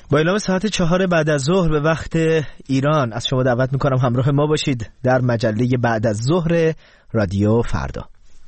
با اعلام ساعت 4 بعد از ظهر به وقت ایران از شما دعوت میکنم همراه ما باشید در مجله بعد از ظهر رادیو فردا.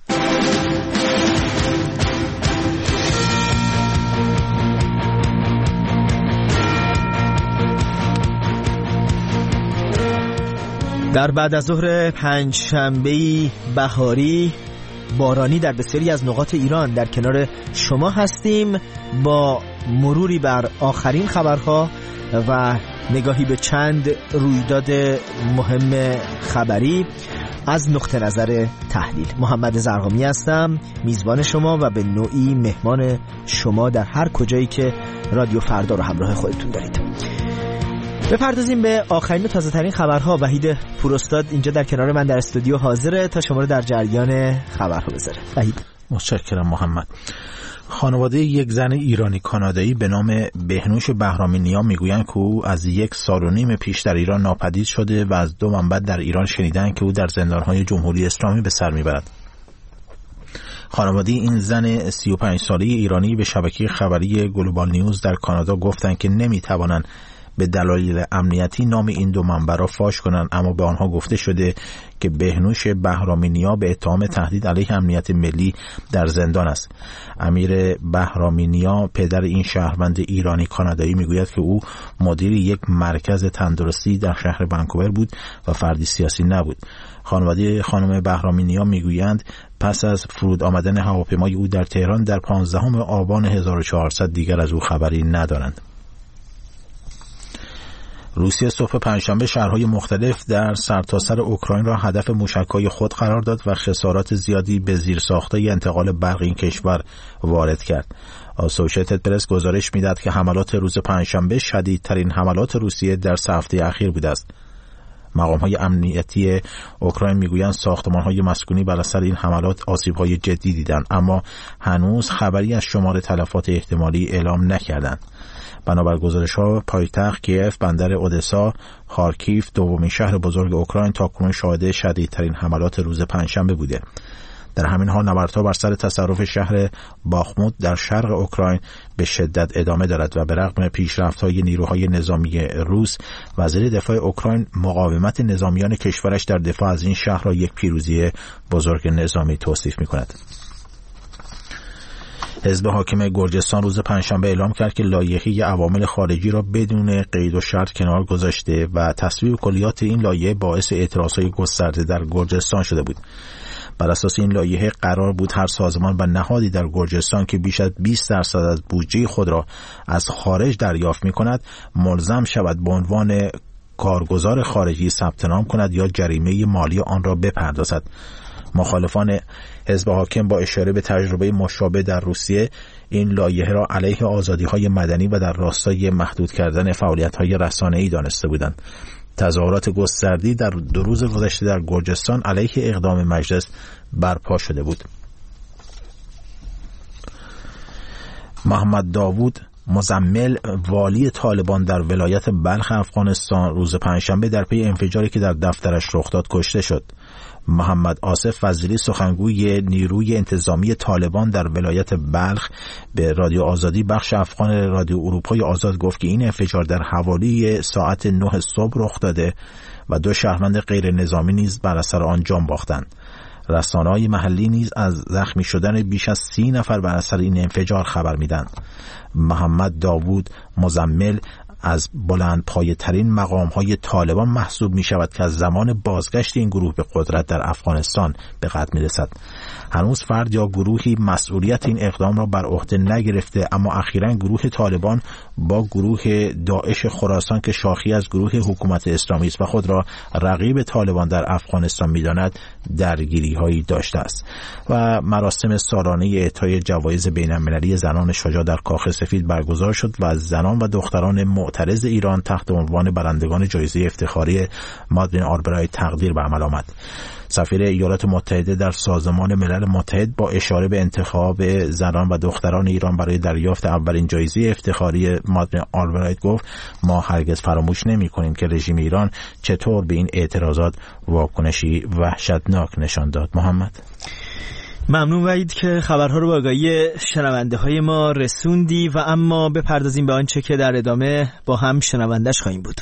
در بعد از ظهر پنجشنبه بهاری بارانی در بسیاری از نقاط ایران در کنار شما هستیم با مروری بر آخرین خبرها و نگاهی به چند رویداد مهم خبری از نقطه نظر تحلیل. محمد زرقامی هستم، میزبان شما و به نوعی مهمان شما در هر کجایی که رادیو فردا رو همراه خودتون دارید. بپردازیم به آخرین و تازه ترین خبرها. وحید پوراستاد اینجا در کنار من در استودیو حاضره تا شما رو در جریان خبرها بذاره. وحید. متشکرم محمد. خانواده یک زن ایرانی کانادایی به نام بهنوش بهرامی نیا میگویند که او از 1.5 سال پیش در ایران ناپدید شده و از 2 منبع در ایران شنیدند که او در زندانهای جمهوری اسلامی به سر میبرد. خانواده این زن 35 ساله ایرانی به شبکه خبری گلوبال نیوز در کانادا گفتند که نمیتوانند به دلایل امنیتی نام این 2 منبع را فاش کنند، اما به آنها گفته شده که بهنوش بهرامی نیا به اتهام تهدید علیه امنیت ملی در زندان است. امیر بهرامی نیا پدر این شهروند ایرانی کانادایی میگوید که او مدیر یک مرکز تندرستی در شهر ونکوور بود و فردی سیاسی نبود. خانواده خانم بهرامی نیا میگویند پس از فرود آمدن هواپیمای او در تهران در 15 آبان 1400 دیگر از او خبری ندارند. روسیه صبح پنجشنبه شهرهای مختلف در سرتاسر اوکراین را هدف موشک‌های خود قرار داد و خسارات زیادی به زیرساخت‌های انتقال برق این کشور وارد کرد. اسوشییتد پرس گزارش می‌دهد که حملات روز پنجشنبه شدیدترین حملات روسیه در 3 هفته اخیر بوده است. مقام‌های امنیتی اوکراین می‌گویند ساختمان‌های مسکونی بر اثر این حملات آسیب‌های جدی دیدند، اما هنوز خبری از شمار تلفات احتمالی اعلام نکردند. بنابر گزارش‌ها پایتخت کیف، بندر اودسا، خارکیف، دومین شهر بزرگ اوکراین تاکنون شاهد شدیدترین حملات روز پنجشنبه بوده. در همین حال نبردها بر سر تصرف شهر باخموت در شرق اوکراین به شدت ادامه دارد و به رغم پیشرفت‌های نیروهای نظامی روس، وزیر دفاع اوکراین مقاومت نظامیان کشورش در دفاع از این شهر را یک پیروزی بزرگ نظامی توصیف می‌کند. حزب حاکم گرجستان روز پنجشنبه اعلام کرد که لایحه عوامل خارجی را بدون قید و شرط کنار گذاشته و تصویب کلیات این لایحه باعث اعتراضهای گسترده در گرجستان شده بود. بر اساس این لایحه قرار بود هر سازمان و نهادی در گرجستان که بیش از 20% از بودجه خود را از خارج دریافت می‌کند ملزم شود به عنوان کارگزار خارجی ثبت نام کند یا جریمه مالی آن را بپردازد. مخالفان حزب حاکم با اشاره به تجربه مشابه در روسیه این لایحه را علیه آزادی‌های مدنی و در راستای محدود کردن فعالیت‌های رسانه‌ای دانسته بودند. تظاهرات گستردی در 2 روز گذشته در گرجستان علیه اقدام مجلس برپا شده بود. محمد داوود مزمل والی طالبان در ولایت بلخ افغانستان روز پنجشنبه در پی انفجاری که در دفترش رخ داد کشته شد. محمد آصف وزیری سخنگوی نیروی انتظامی طالبان در ولایت بلخ به رادیو آزادی بخش افغان رادیو اروپای آزاد گفت که این انفجار در حوالی ساعت 9 صبح رخ داده و 2 شهروند غیر نظامی نیز بر اثر آن جان باختند. رسانه‌های محلی نیز از زخمی شدن بیش از 30 نفر بر اثر این انفجار خبر میدن. محمد داوود مزمل از بلند پایه ترین مقام های طالبان محسوب می شود که از زمان بازگشت این گروه به قدرت در افغانستان به قد می رسد. هنوز فرد یا گروهی مسئولیت این اقدام را بر عهده نگرفته، اما اخیراً گروه طالبان با گروه داعش خراسان که شاخی از گروه حکومت اسلامی است و خود را رقیب طالبان در افغانستان می داند درگیری هایی داشته است. و مراسم سالانه اعطای جوایز بین المللی زنان شجاع در کاخ سفید برگزار شد و زنان و دختران معترض ایران تحت عنوان برندگان جایزه افتخاری مادلین آلبرایت تقدیر به عمل آمد. سفیر ایالات متحده در سازمان ملل متحد با اشاره به انتخاب زنان و دختران ایران برای دریافت اولین جایزه افتخاری مادلین آلبرایت گفت ما هرگز فراموش نمی‌کنیم که رژیم ایران چطور به این اعتراضات واکنشی وحشتناک نشان داد. محمد ممنون وحید که خبرها رو به آگاهی شنونده های ما رسوندی و اما بپردازیم به آنچه که در ادامه با هم شنوندش خواهیم بود.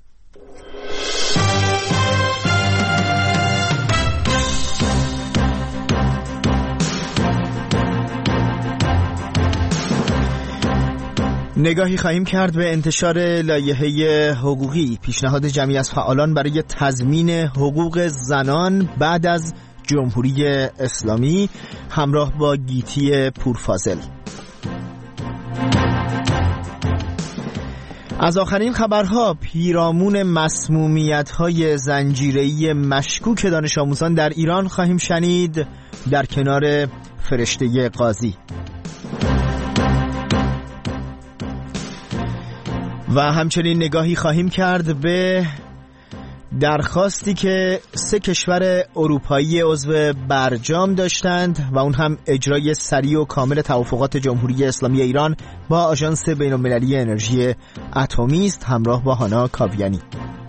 نگاهی خواهیم کرد به انتشار لایحه حقوقی، پیشنهاد جمعی از فعالان برای تضمین حقوق زنان بعد از جمهوری اسلامی، همراه با گیتی پورفاضل. از آخرین خبرها پیرامون مسمومیت‌های زنجیره‌ای مشکوک دانش آموزان در ایران خواهیم شنید، در کنار فرشته قاضی. و همچنین نگاهی خواهیم کرد به درخواستی که 3 کشور اروپایی عضو برجام داشتند و اون هم اجرای سریع و کامل توافقات جمهوری اسلامی ایران با آژانس بین‌المللی انرژی اتمی است، همراه با هانا کاویانی.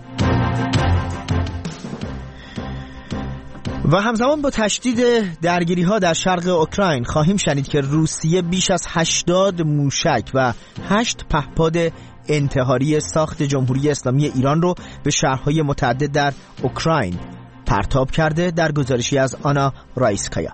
و همزمان با تشدید درگیری‌ها در شرق اوکراین خواهیم شنید که روسیه بیش از 80 موشک و 8 پهپاد انتحاری ساخت جمهوری اسلامی ایران رو به شهرهای متعدد در اوکراین پرتاب کرده، در گزارشی از آنا رایسکایا.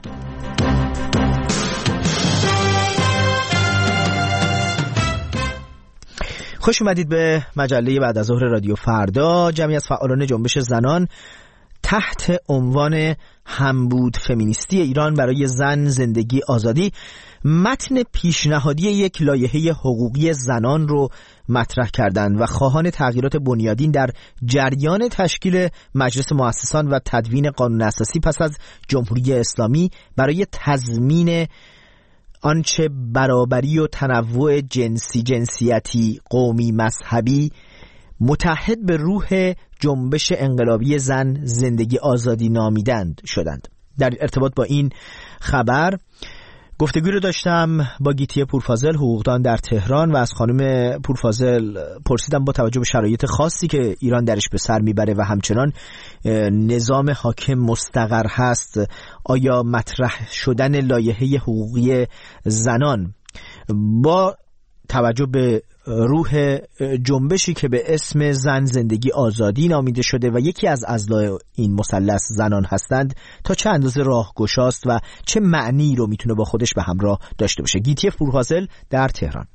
خوش اومدید به مجله بعد از ظهر رادیو فردا. جمعی از فعالان جنبش زنان تحت عنوان همبود فمینیستی ایران برای زن، زندگی، آزادی متن پیشنهادی یک لایحه حقوقی زنان رو مطرح کردند و خواهان تغییرات بنیادین در جریان تشکیل مجلس مؤسسان و تدوین قانون اساسی پس از جمهوری اسلامی برای تضمین آنچه برابری و تنوع جنسی، جنسیتی، قومی، مذهبی متحد به روح جنبش انقلابی زن، زندگی، آزادی نامیدند شدند. در ارتباط با این خبر گفتگوی رو داشتم با گیتی پورفاضل، حقوقدان در تهران، و از خانم پورفاضل پرسیدم با توجه به شرایط خاصی که ایران درش به سر میبره و همچنان نظام حاکم مستقر هست، آیا مطرح شدن لایحه حقوقی زنان با توجه به روح جنبشی که به اسم زن، زندگی، آزادی نامیده شده و یکی از اعضای این مثلث زنان هستند، تا چه اندازه راهگشاست و چه معنی رو میتونه با خودش به همراه داشته باشه؟ گیتی پورفاضل در تهران.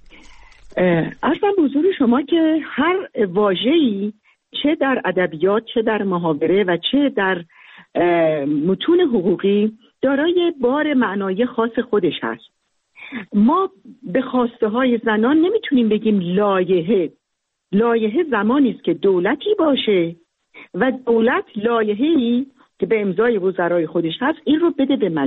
عرضم به حضور شما که هر واژه‌ای چه در ادبیات، چه در محاوره و چه در متون حقوقی دارای بار معنایی خاص خودش هست. ما به خواسته های زنان نمیتونیم بگیم لایحه زمانی است که دولتی باشه و دولت لایحه‌ای که به امضای وزرای خودش هست این رو بده به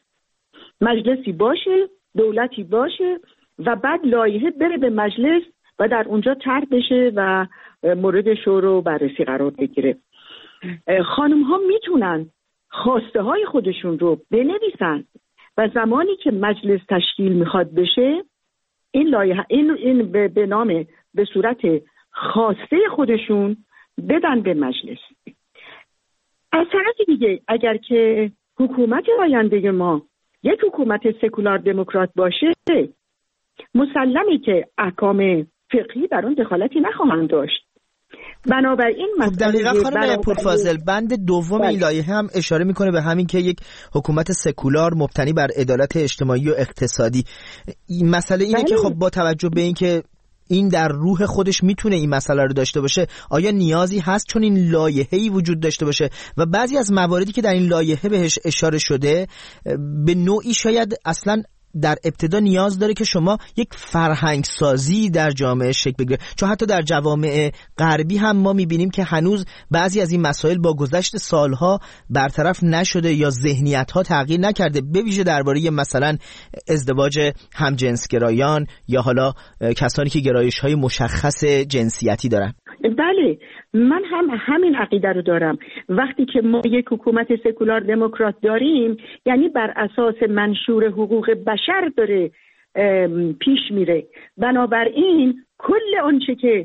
مجلسی باشه، دولتی باشه و بعد لایحه بره به مجلس و در اونجا طرح بشه و مورد شور و بررسی قرار بگیره. خانم ها میتونن خواسته های خودشون رو بنویسن و زمانی که مجلس تشکیل میخواد بشه این لایحه این به نام به صورت خواسته خودشون بدن به مجلس. از طرف دیگه اگر که حکومت آینده ما یک حکومت سکولار دموکرات باشه، مسلمه که احکام فقهی در اون دخالتی نخواهند داشت. بنابراین دقیقاً خانم پورفاضل بند دوم این لایحه هم اشاره میکنه به همین که یک حکومت سکولار مبتنی بر عدالت اجتماعی و اقتصادی. این مسئله اینه که خب با توجه به این که این در روح خودش میتونه این مسئله رو داشته باشه، آیا نیازی هست چون این لایحه‌ای وجود داشته باشه؟ و بعضی از مواردی که در این لایحه بهش اشاره شده به نوعی شاید اصلاً در ابتدا نیاز داره که شما یک فرهنگ سازی در جامعه شکل بگیره، چون حتی در جوامع غربی هم ما میبینیم که هنوز بعضی از این مسائل با گذشت سالها برطرف نشده یا ذهنیت‌ها تغییر نکرده، به ویژه درباره مثلا ازدواج همجنسگرایان یا حالا کسانی که گرایش‌های مشخص جنسیتی دارن. بله، من هم همین عقیده رو دارم. وقتی که ما یک حکومت سکولار دموکرات داریم یعنی بر اساس منشور حقوق بشر داره پیش میره. بنابراین کل آنچه که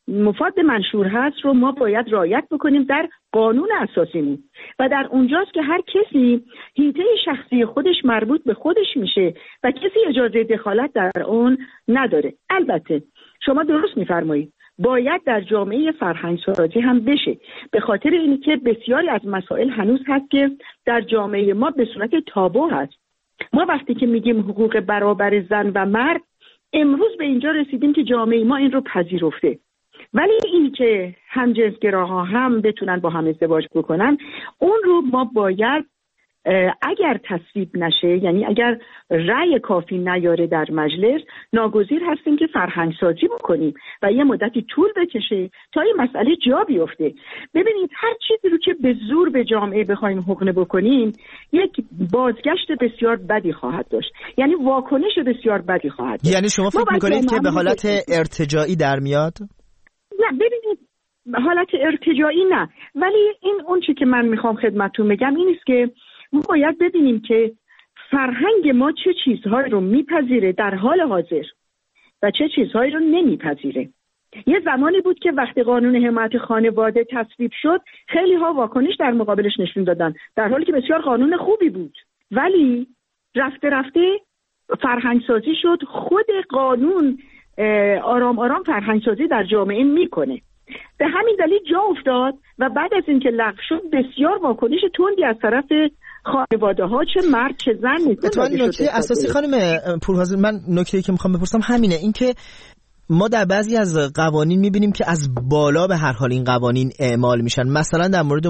مفاد منشور هست رو ما باید رعایت بکنیم در قانون اساسیمون و در اونجاست که هر کسی حیطه شخصی خودش مربوط به خودش میشه و کسی اجازه دخالت در اون نداره. البته شما درست میفرمایید باید در جامعه فرهنگ سازی هم بشه، به خاطر اینکه بسیاری از مسائل هنوز هست که در جامعه ما به صورت تابو هست. ما وقتی که میگیم حقوق برابر زن و مرد، امروز به اینجا رسیدیم که جامعه ما این رو پذیرفته، ولی این که همجنسگراها هم بتونن با هم ازدواج بکنن، اون رو ما باید اگر تصویب نشه، یعنی اگر رأی کافی نیاره در مجلس، ناگزیر هستیم که فرهنگ سازی بکنیم و یه مدتی طول بکشه تا این مسئله جا بیفته. ببینید هر چیزی رو که به زور به جامعه بخوایم حقنه بکنیم، یک بازگشت بسیار بدی خواهد داشت، یعنی واکنش بسیار بدی خواهد داشت. یعنی شما فکر میکنید که به حالت ارتجاعی در میاد؟ نه، ببینید حالت ارتجاعی نه، ولی این اون چی که من میخوام خدمتتون بگم این است که ما باید ببینیم که فرهنگ ما چه چیزهایی رو میپذیره در حال حاضر و چه چیزهایی رو نمیپذیره. یه زمانی بود که وقتی قانون حمایت خانواده تصویب شد، خیلی ها واکنش در مقابلش نشون دادن، در حالی که بسیار قانون خوبی بود، ولی رفته رفته فرهنگ سازی شد. خود قانون آرام آرام فرهنگ سازی در جامعه میکنه. به همین دلیل جا افتاد و بعد از اینکه لغو شد بسیار واکنش تندی از طرف خانواده ها، چه مرد چه زن نشون. نکته اساسی خانم پورحاضر، من نکته‌ای که میخوام بپرسم همینه، اینکه ما در بعضی از قوانین میبینیم که از بالا به هر حال این قوانین اعمال میشن. مثلا در مورد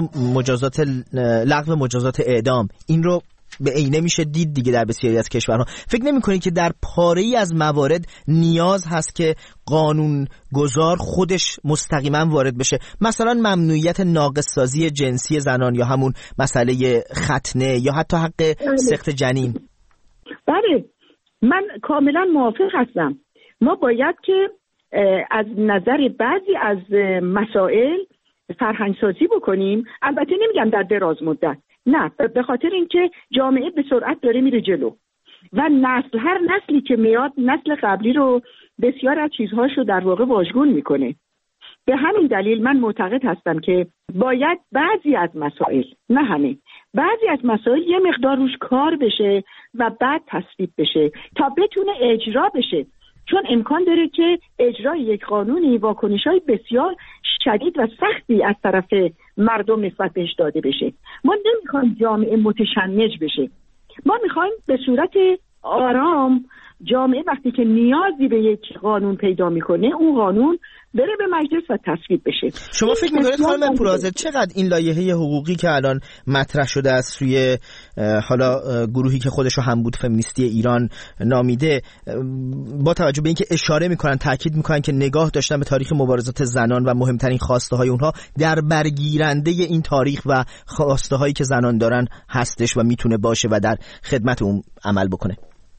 لغو مجازات اعدام، این رو به عینه میشه دید دیگه در بسیاری از کشورها. فکر نمی‌کنید که در پاره‌ای از موارد نیاز هست که قانون گذار خودش مستقیما وارد بشه؟ مثلا ممنوعیت ناقص‌سازی جنسی زنان، یا همون مسئله ختنه، یا حتی حق سقط جنین. بله، من کاملا موافق هستم. ما باید که از نظر بعضی از مسائل فرهنگ سازی بکنیم، البته نمیگم در دراز مدت، نه، به خاطر اینکه جامعه به سرعت داره میره جلو و هر نسلی که میاد نسل قبلی رو بسیار از چیزهاشو در واقع واژگون میکنه. به همین دلیل من معتقد هستم که باید بعضی از مسائل، نه همه، بعضی از مسائل یه مقدار روش کار بشه و بعد تصویب بشه تا بتونه اجرا بشه، چون امکان داره که اجرای یک قانونی واکنش‌های بسیار شدید و سختی از طرف مردم نسبت بهش داده بشه. ما نمیخوایم جامعه متشنج بشه، ما میخوایم به صورت آرام جامعه وقتی که نیازی به یک قانون پیدا میکنه، اون قانون بره به مجلس و تصویب بشه. شما فکر میکنید خانم پورحاضر چقدر این لایحه حقوقی که الان مطرح شده است سوی حالا گروهی که خودش رو همبود فمینیستی ایران نامیده، با توجه به اینکه اشاره میکنن، تاکید میکنن که نگاه داشتن به تاریخ مبارزات زنان و مهمترین خواسته های اونها در برگیرنده این تاریخ و خواسته هایی که زنان دارن هستش و میتونه باشه و در خدمت اون عمل بکنه؟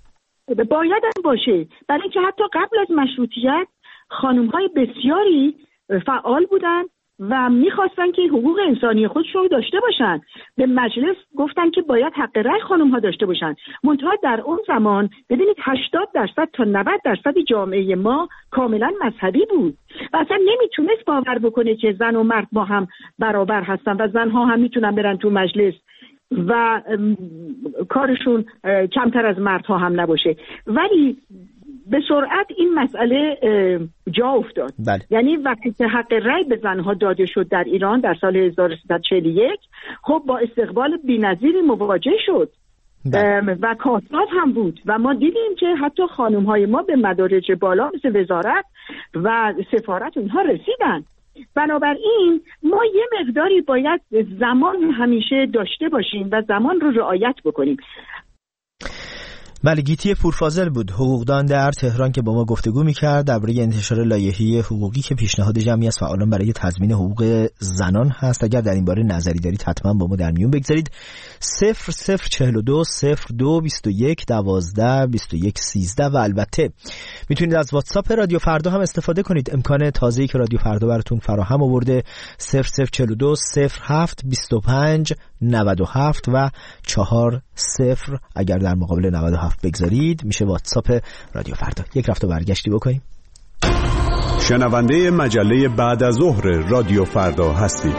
باید هم باشه، برای اینکه حتی قبل از مشروطیت خانم‌های بسیاری فعال بودن و می‌خواستن که حقوق انسانی خودشون رو داشته باشن. به مجلس گفتن که باید حق رأی خانم‌ها داشته باشن. منتها در اون زمان ببینید 80% تا 90% جامعه ما کاملا مذهبی بود و اصلا نمیتونست باور بکنه که زن و مرد با هم برابر هستن و زن‌ها هم میتونن برن تو مجلس و کارشون کمتر از مردها هم نباشه. ولی به سرعت این مسئله جا افتاد. بله. یعنی وقتی که حق رأی به زنها داده شد در ایران در سال 1341، خب با استقبال بی‌نظیری مواجه شد. بله. و کاساف هم بود و ما دیدیم که حتی خانم‌های ما به مدارج بالا مثل وزارت و سفارت اونها رسیدن. بنابراین ما یه مقداری باید زمان همیشه داشته باشیم و زمان رو رعایت بکنیم. بله، گیتی پورفاضل بود، حقوقدان در تهران، که با ما گفتگو می‌کرد درباره انتشار لایحه حقوقی که پیشنهاد جمعی از فعالان برای تضمین حقوق زنان هست. اگر در این باره نظری دارید حتما با ما در میون بگذارید. 0042 02 21 12 21 13 و البته میتونید از واتساپ رادیو فردا هم استفاده کنید. امکان تازه‌ای که رادیو فردا براتون فراهم آورده 0042 07 25 97 و 40. اگر در مقابل 97 بگذارید میشه واتساپ رادیو فردا. یک رفت و برگشتی بکنیم. شنونده مجله بعد از ظهر رادیو فردا هستید.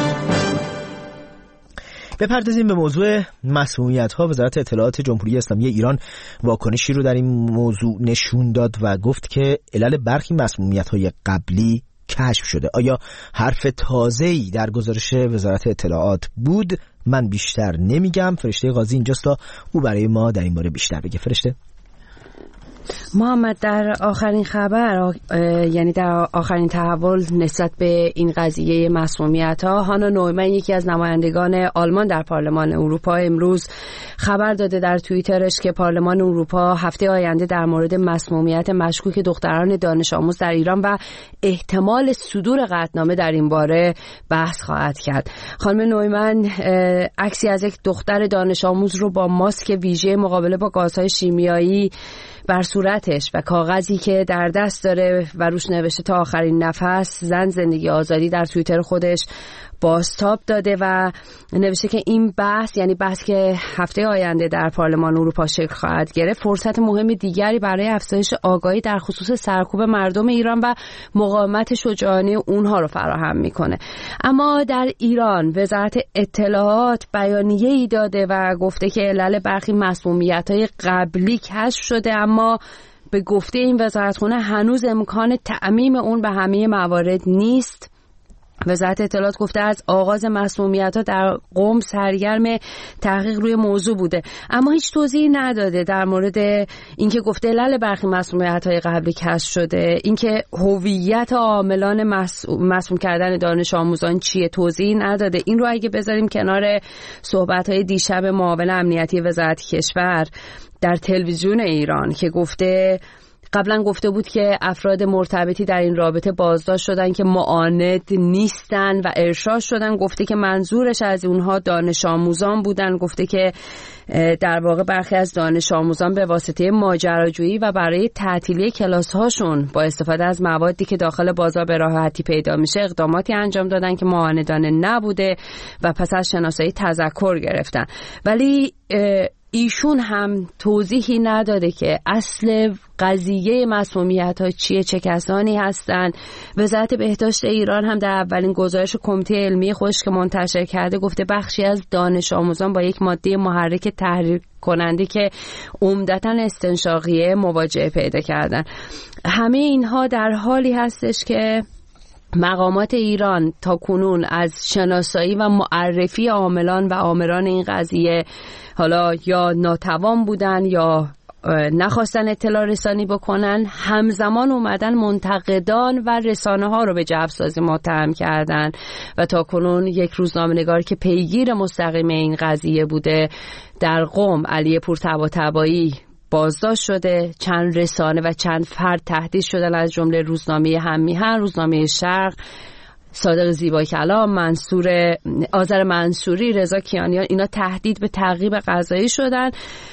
بپردازیم به موضوع مسمومیت‌ها. وزارت اطلاعات جمهوری اسلامی ایران واکنشی رو در این موضوع نشون داد و گفت که علل برخی مسمومیت‌های قبلی کشف شده. آیا حرف تازه‌ای در گزارش وزارت اطلاعات بود؟ من بیشتر نمیگم. فرشته قاضی اینجاست تا او برای ما در این باره بیشتر بگه. فرشته. محمد، در آخرین خبر، یعنی در آخرین تحول نسبت به این قضیه مسمومیت‌ها، هانا نویمن، یکی از نمایندگان آلمان در پارلمان اروپا، امروز خبر داده در توییترش که پارلمان اروپا هفته آینده در مورد مسمومیت مشکوک دختران دانش آموز در ایران و احتمال صدور قطعنامه در این باره بحث خواهد کرد. خانم نویمن عکسی از یک دختر دانش آموز رو با ماسک ویژه مقابله با گازهای شیمیایی بر صورتش و کاغذی که در دست داره و روش نوشته تا آخرین نفس زن زندگی آزادی در توییتر خودش بازتاب داده و نوشته که این بحث، یعنی بحث که هفته آینده در پارلمان اروپا شکل خواهد گرفت، فرصت مهم دیگری برای افزایش آگاهی در خصوص سرکوب مردم ایران و مقاومت شجاعانه اونها رو فراهم میکنه. اما در ایران وزارت اطلاعات بیانیه‌ای داده و گفته که علل برخی مسمومیت‌های قبلی کشف شده، اما به گفته این وزارتخونه هنوز امکان تعمیم اون به همه موارد نیست. وزارت اطلاعات گفته از آغاز مسمومیت‌ها در قم سرگرم تحقیق روی موضوع بوده، اما هیچ توضیحی نداده در مورد اینکه گفته علل برخی مسمومیت‌های قبلی کشف شده، اینکه هویت عاملان مسموم کردن دانش آموزان چیه توضیحی نداده. این رو اگه بذاریم کنار صحبت‌های دیشب معاون امنیتی وزارت کشور در تلویزیون ایران که قبلا گفته بود که افراد مرتبطی در این رابطه بازداشت شدن که معاند نیستن و ارشاد شدن، گفته که منظورش از اونها دانش آموزان بودن، گفته که در واقع برخی از دانش آموزان به واسطه ماجراجویی و برای تعطیلی کلاس هاشون با استفاده از موادی که داخل بازار به راحتی پیدا میشه اقداماتی انجام دادن که معاندانه نبوده و پس از شناسایی تذکر گرفتن. ولی ایشون هم توضیحی نداده که اصل قضیه مسمومیت‌ها چیه، چه کسانی هستند. وزارت بهداشت ایران هم در اولین گزارش کمیته علمی خودش که منتشر کرده گفته بخشی از دانش آموزان با یک ماده محرک تحریک کننده که عمدتاً استنشاقیه مواجهه پیدا کردن. همه اینها در حالی هستش که مقامات ایران تا کنون از شناسایی و معرفی عاملان و آمران این قضیه حالا یا ناتوان بودن یا نخواستن اطلاع رسانی بکنن، همزمان اومدن منتقدان و رسانه ها رو به جوسازی متهم کردن و تا کنون یک روزنامه‌نگار که پیگیر مستقیم این قضیه بوده در قم، علی پور طباطبایی، بازداشت شده. چند رسانه و چند فرد تهدید شدن، از جمله روزنامه هم‌میهن، روزنامه شرق، صادق زیبا کلام، آذر منصوری، رضا کیانیان، اینا تهدید به تعقیب قضایی شدن.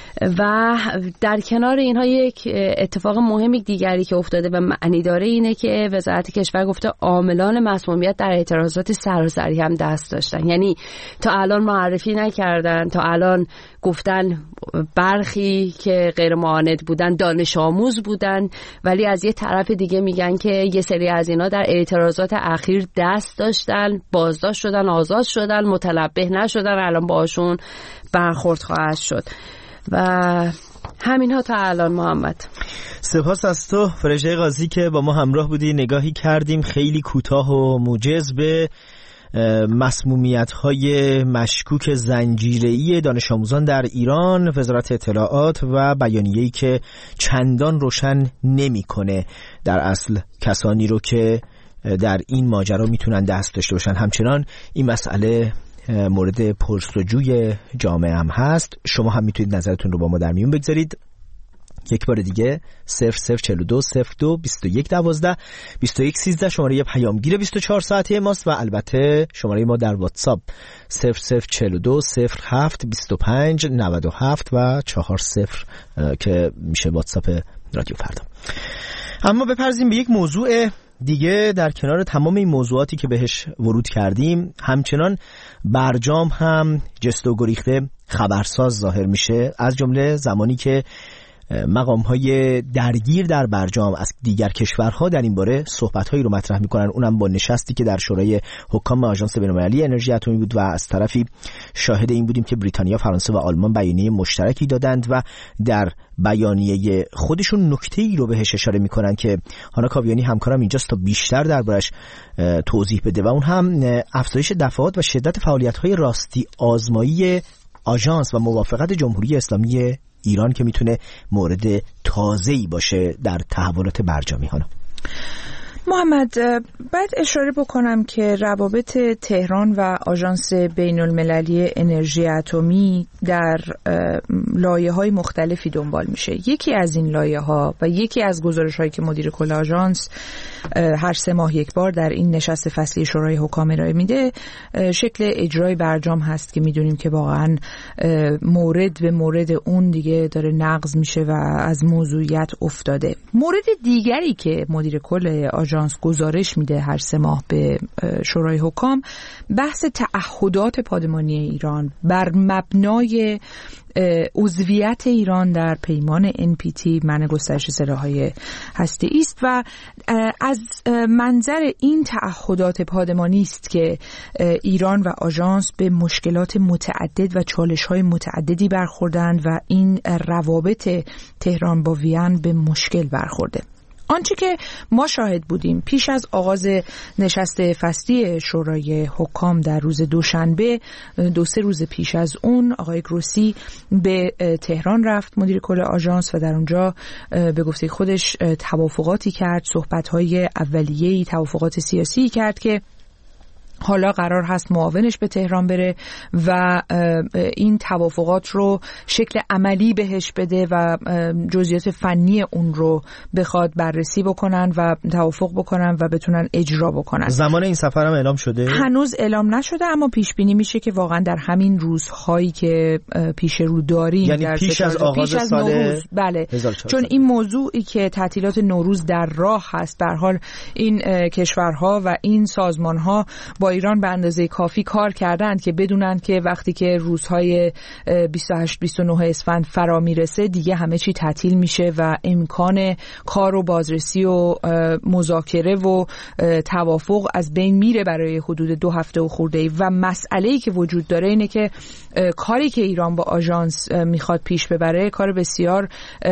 و در کنار اینها یک اتفاق مهمی دیگری که افتاده و معنی داره اینه که وزارت کشور گفته عاملان مسمومیت در اعتراضات سراسری هم دست داشتن. یعنی تا الان معرفی نکردن، تا الان گفتن برخی که غیر معاند بودن دانش آموز بودن، ولی از یه طرف دیگه میگن که یه سری از اینا در اعتراضات اخیر دست داشتن، بازداشت شدن، آزاد شدن، متنبه نشدن، الان باشون برخورد خواهد شد. و همین ها تا الان. محمد، سپاس از تو فرشته قاضی که با ما همراه بودی. نگاهی کردیم خیلی کوتاه و موجز به مسمومیت‌های مشکوک زنجیره‌ای دانش آموزان در ایران، وزارت اطلاعات و بیانیه‌ای که چندان روشن نمی‌کنه در اصل کسانی رو که در این ماجرا میتونن دست داشته باشن. همچنان این مسئله مورد پرسجوی جامعه هم هست. شما هم میتونید نظرتون رو با ما در میون بگذارید. یک بار دیگه 0042 02 21 12 21 13 شماره پیامگیر 24 ساعته ماست و البته شماره ما در واتساپ 0042 07 25 97 و 40 که میشه واتساپ رادیو فردا. اما بپرزیم به یک موضوع دیگه. در کنار تمام این موضوعاتی که بهش ورود کردیم، همچنان برجام هم جست و گریخته خبرساز ظاهر میشه، از جمله زمانی که مقام‌های درگیر در برجام از دیگر کشورها در این باره صحبت‌هایی رو مطرح می‌کنن، اونم با نشستی که در شورای حکام آژانس بین‌المللی انرژی اتمی بود و از طرفی شاهد این بودیم که بریتانیا، فرانسه و آلمان بیانیه مشترکی دادند و در بیانیه خودشون نکته‌ای رو بهش اشاره می‌کنن که هانا کاویانی همکارم اینجاست تا بیشتر دربارش توضیح بده و اون هم افزایش دفعات و شدت فعالیت‌های راستی آزمایی آژانس و موافقت جمهوری اسلامی ایران که میتونه مورد تازه‌ای باشه در تحولات برجامی. هانا محمد، باید اشاره بکنم که روابط تهران و آژانس بین‌المللی انرژی اتمی در لایه‌های مختلفی دنبال میشه. یکی از این لایه‌ها و یکی از گزارش‌هایی که مدیر کل آژانس هر 3 ماه یک بار در این نشست فصلی شورای حکام ارائه میده شکل اجرای برجام هست که میدونیم که واقعا مورد به مورد اون دیگه داره نقض میشه و از موضوعیت افتاده. مورد دیگری که مدیر کل آژانس گزارش میده هر 3 ماه به شورای حکام بحث تعهدات پادمانی ایران بر مبنای عضویت ایران در پیمان NPT، منع گسترش سلاح‌های هسته‌ای است و از منظر این تعهدات پادمانی است که ایران و آژانس به مشکلات متعدد و چالش‌های متعددی برخوردند و این روابط تهران با وین به مشکل برخورده. آنچه که ما شاهد بودیم پیش از آغاز نشست فصلی شورای حکام در روز دوشنبه، 2-3 روز پیش از اون آقای گروسی به تهران رفت، مدیر کل آژانس، و در اونجا به گفته خودش توافقاتی کرد، صحبت‌های اولیه‌ای، توافقات سیاسی کرد که حالا قرار هست معاونش به تهران بره و این توافقات رو شکل عملی بهش بده و جزئیات فنی اون رو بخواد بررسی بکنن و توافق بکنن و بتونن اجرا بکنن. زمان این سفر هم اعلام شده؟ هنوز اعلام نشده، اما پیش بینی میشه که واقعا در همین روزهایی که پیش رو داریم، یعنی پیش از آغاز سال نوروز، بله، چون این موضوعی که تعطیلات نوروز در راه هست، به هر حال این کشورها و این سازمانها با ایران به اندازه کافی کار کردند که بدونن که وقتی که روزهای 28-29 اسفند فرا میرسه دیگه همه چی تعطیل میشه و امکان کار و بازرسی و مذاکره و توافق از بین میره برای حدود 2 هفته و خورده‌ای. و مسئله‌ای که وجود داره اینه که کاری که ایران با آژانس میخواد پیش ببره کار بسیار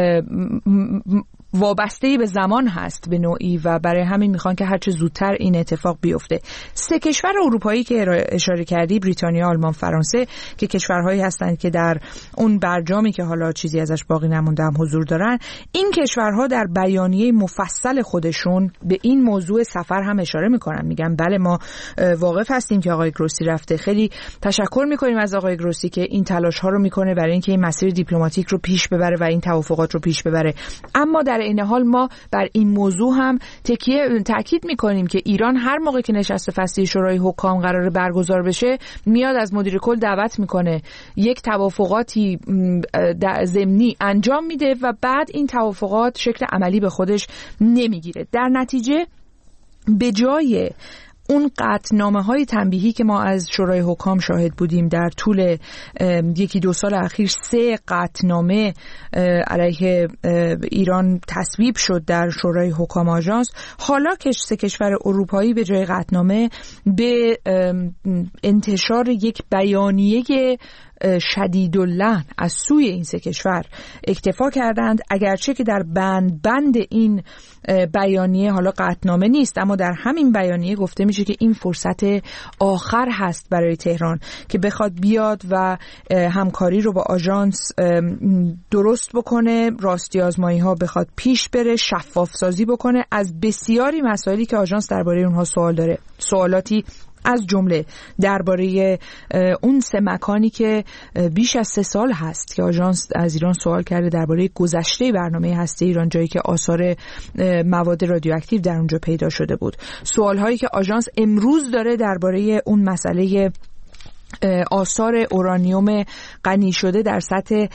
وابسته به زمان هست به نوعی و برای همین میخوان که هرچه زودتر این اتفاق بیفته. 3 کشور اروپایی که اشاره کردی، بریتانیا، آلمان، فرانسه، که کشورهایی هستند که در اون برجامی که حالا چیزی ازش باقی نمونده هم حضور دارن، این کشورها در بیانیه مفصل خودشون به این موضوع سفر هم اشاره میکنن. میگن بله ما واقف هستیم که آقای گروسی رفته، خیلی تشکر میکنیم از آقای گروسی که این تلاش ها رو میکنه برای اینکه این مسیر دیپلماتیک رو پیش ببره و این توافقات رو پیش ببره. اما در این حال ما بر این موضوع هم تاکید میکنیم که ایران هر موقع که نشست فصلی شورای حکام قراره برگزار بشه میاد از مدیر کل دعوت میکنه، یک توافقاتی ضمنی انجام میده و بعد این توافقات شکل عملی به خودش نمیگیره. در نتیجه به جای اون قطعنامه‌های تنبیهی که ما از شورای حکام شاهد بودیم در طول 1-2 سال اخیر، 3 قطعنامه علیه ایران تصویب شد در شورای حکام آژانس، حالا که 3 کشور اروپایی به جای قطعنامه به انتشار یک بیانیه شدیداللحن از سوی این 3 کشور اکتفا کردند، اگرچه که در بند این بیانیه حالا قطعنامه نیست، اما در همین بیانیه گفته میشه که این فرصت آخر هست برای تهران که بخواد بیاد و همکاری رو با آژانس درست بکنه، راستی آزمایی ها بخواد پیش بره، شفاف سازی بکنه از بسیاری مسائلی که آژانس درباره اونها سوال داره، سوالاتی از جمله درباره اون 3 مکانی که بیش از 3 سال هست که آژانس از ایران سوال کرده درباره گذشته برنامه هسته ایران، جایی که آثار مواد رادیواکتیو در اونجا پیدا شده بود، سوالهایی که آژانس امروز داره درباره اون مسئله آثار اورانیوم غنی شده در سطح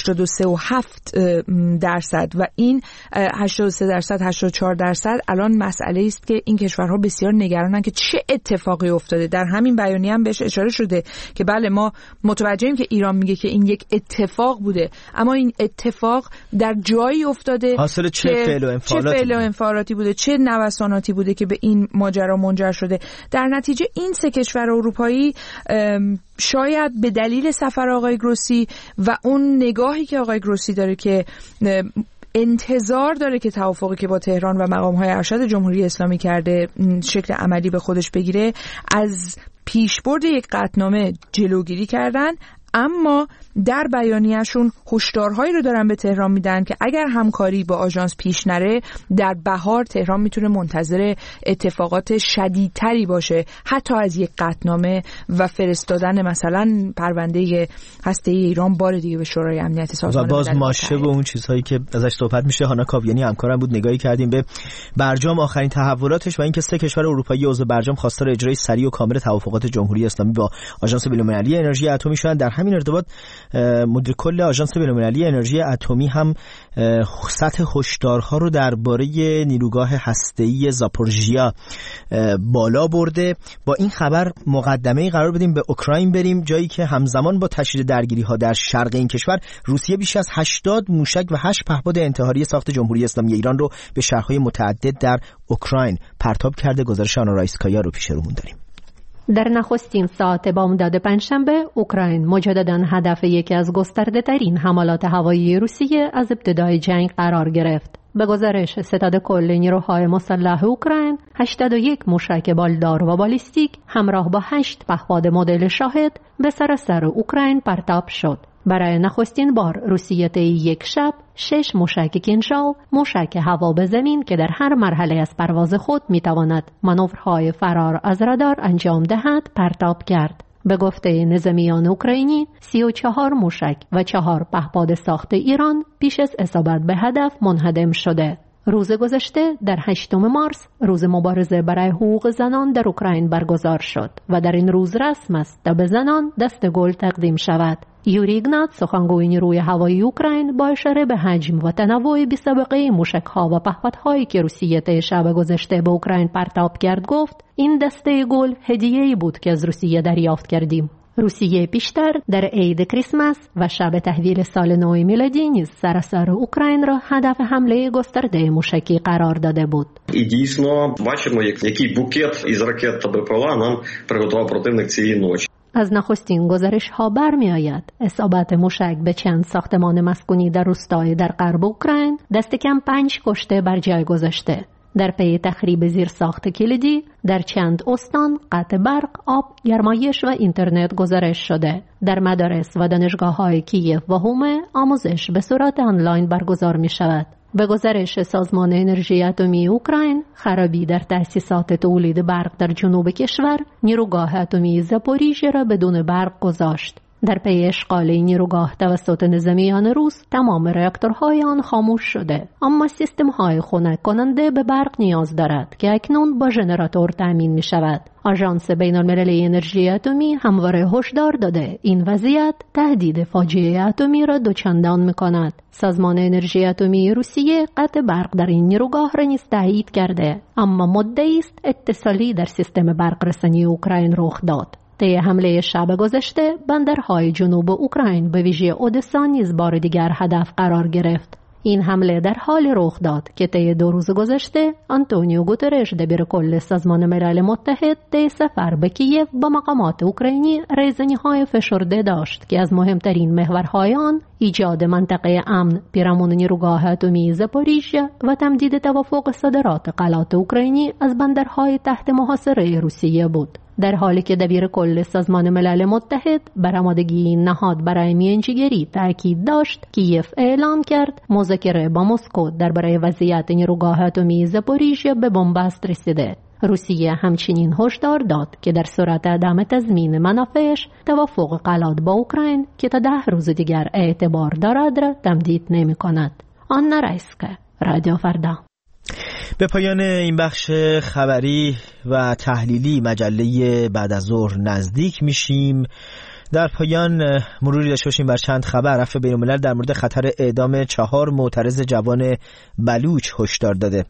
83.7% و این 83%، 84% الان مسئله است که این کشورها بسیار نگرانن که چه اتفاقی افتاده. در همین بیانیه هم بهش اشاره شده که بله ما متوجهیم که ایران میگه که این یک اتفاق بوده، اما این اتفاق در جایی افتاده حاصل چه فعل و انفعالاتی بوده، چه نوساناتی بوده که به این ماجرا منجر شده. در نتیجه این سه کشور اروپایی شاید به دلیل سفر آقای گروسی و اون نگاهی که آقای گروسی داره که انتظار داره که توافقی که با تهران و مقام‌های ارشد جمهوری اسلامی کرده شکل عملی به خودش بگیره، از پیشبرد یک قطعنامه جلوگیری کردن، اما در بیانیه‌شون هشدارهایی رو دارن به تهران میدن که اگر همکاری با آژانس پیش نره در بهار تهران میتونه منتظر اتفاقات شدیدتری باشه، حتی از یک قطعنامه و فرستادن مثلا پرونده هسته‌ای ایران بار دیگه به شورای امنیت سازمان ملل. و باز ماشه و اون چیزهایی که ازش صحبت میشه. هانا کاویانی همکارم بود، نگاهی کردیم به برجام آخرین تحولاتش و اینکه سه کشور اروپایی عضو برجام خواستار اجرای سریع و کامل توافقات جمهوری اسلامی با آژانس بین‌المللی انرژی اتمی شدن. در همین ارتباط مدیر کل آژانس بین‌المللی انرژی اتمی هم سطح هشدارها رو درباره نیروگاه هسته‌ای زاپورژیا بالا برده. با این خبر مقدمه‌ای قرار بدیم به اوکراین بریم، جایی که همزمان با تشدید درگیری‌ها در شرق این کشور روسیه بیش از 80 موشک و 8 پهپاد انتحاری ساخت جمهوری اسلامی ایران رو به شهرهای متعدد در اوکراین پرتاب کرده. گزارش آنا رایسکایا رو پیش رومون داریم. در نخستین ساعت بامداد پنجشنبه اوکراین مجدداً هدف یکی از گسترده‌ترین حملات هوایی روسیه از ابتدای جنگ قرار گرفت. به گزارش ستاد کل نیروهای مسلح اوکراین 81 موشک بالدار و بالیستیک همراه با 8 پهپاد مدل شاهد به سراسر اوکراین پرتاب شد. برای نخستین بار روسیه طی یک شب 6 موشک کینژال، موشک هوا به زمین که در هر مرحله از پرواز خود میتواند مانورهای فرار از رادار انجام دهد پرتاب کرد. به گفته نظامیان اوکراینی 34 موشک و 4 پهپاد ساخت ایران پیش از اصابت به هدف منهدم شده. روز گذشته در 8 مارس روز مبارزه برای حقوق زنان در اوکراین برگزار شد و در این روز رسم است تا به زنان دست گل تقدیم شود. یوری ایگنات سخنگوی نیروی هوایی اوکراین با اشاره به حجم و تنوع بی‌سابقه موشک‌ها و پهپادهایی که روسیه طی شب گذشته به اوکراین پرتاب کرد گفت این دسته گل هدیه‌ای بود که از روسیه دریافت کردیم. روسیه پیشتر در عید کریسمس و شب تحویل سال نو میلادی نیز سراسر اوکراین را هدف حمله گسترده موشکی قرار داده بود. І дійсно бачимо, який букет із ракет та БПЛА нам приготував противник цієї ночі. از نخستین گزارش ها برمی آید اصابت موشک به چند ساختمان مسکونی در روستای در غرب اوکراین دست کم 5 کشته بر جای گذاشته. در پی تخریب زیر ساخت کلیدی در چند استان قطع برق، آب، گرمایش و اینترنت گزارش شده. در مدارس و دانشگاه‌های کیف و هومه آموزش به صورت آنلاین برگزار می شود. به گزارش سازمان انرژی اتمی اوکراین، خرابی در تأسیسات تولید برق در جنوب کشور نیروگاه اتمی زاپوریژیه را بدون برق گذاشت. در پی اشغال نیروگاه توسط نظامیان روس تمام راکتورهای آن خاموش شده، اما سیستم‌های خنک کننده به برق نیاز دارد که اکنون با ژنراتور تامین می شود. آژانس بین‌المللی انرژی اتمی همواره هشدار داده این وضعیت تهدید فاجعه اتمی را دوچندان می‌کند. سازمان انرژی اتمی روسیه قطع برق در این نیروگاه را نیز تایید کرده، اما مدعی است اتصالی در سیستم برق رسانی اوکراین رخ داد. طی حمله شب گذشته بندرهای جنوب اوکراین به ویژه اودسا نیز بار دیگر هدف قرار گرفت. این حمله در حال رخ داد که طی 2 روز گذشته آنتونیو گوترش دبیر کل سازمان ملل متحد طی سفر به کیف با مقامات اوکراینی ریزنی‌های فشرده داشت که از مهمترین محورهای آن ایجاد منطقه امن پیرامون نیروگاه اتمی زاپوریژیه و تمدید توافق صادرات غلات اوکراینی از بندرهای تحت محاصره روسیه بود. در حالی که دبیر کل سازمان ملل متحد بر آمادگی این نهاد برای میانجیگری تاکید داشت، کیف اعلام کرد مذاکره با مسکو درباره وضعیت نیروگاه اتمی زاپوریژیه به بنبست رسیده. روسیه همچنین هشدار داد که در صورت عدم تضمین منافعش توافق غلات با اوکراین که تا 10 روز دیگر اعتبار دارد را تمدید نمی‌کند. آنا رایسکا، رادیو فردا. به پایان این بخش خبری و تحلیلی مجله بعد از ظهر نزدیک میشیم. در پایان مروری داشته باشیم بر چند خبر. عفو بین‌الملل در مورد خطر اعدام 4 معترض جوان بلوچ هشدار داده.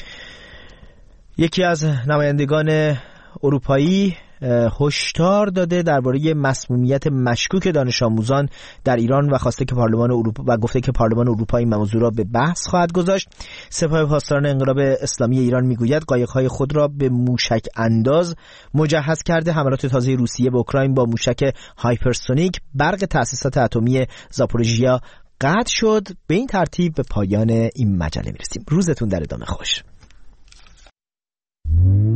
یکی از نمایندگان اروپایی هشدار داده درباره مسمومیت مشکوک دانش آموزان در ایران و خواسته که پارلمان اروپا و گفته که پارلمان اروپا این موضوع را به بحث خواهد گذاشت. سپاه پاسداران انقلاب اسلامی ایران میگوید قایق‌های خود را به موشک انداز مجهز کرده. حملات تازه روسیه به اوکراین با موشک هایپرسونیک برق تأسیسات اتمی زاپوروژیا قطع شد. به این ترتیب به پایان این مجله میرسیم. روزتون در ادامه خوش.